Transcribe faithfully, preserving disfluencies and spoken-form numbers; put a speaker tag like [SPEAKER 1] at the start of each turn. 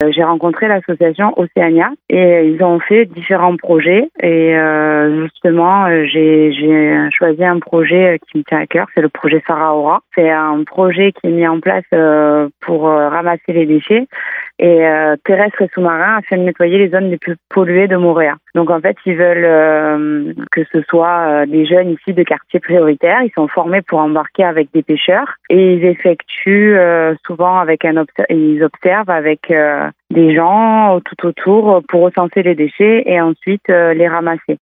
[SPEAKER 1] euh, j'ai rencontré l'association Océania et ils ont fait différents projets. Et euh, justement, euh, j'ai, j'ai choisi un projet qui me tient à cœur, c'est le projet Sahara. C'est un projet qui est mis en place euh, pour euh, ramasser les déchets et euh, terrestres et sous-marins afin de nettoyer les zones les plus polluées de Mooréa. Donc en fait, ils veulent euh, que ce soit euh, des jeunes ici de quartiers prioritaires. Ils sont formés pour embarquer avec des pêcheurs et ils effectuent euh, souvent avec un obs- ils observent avec euh, des gens tout autour pour recenser les déchets et ensuite euh, les ramasser.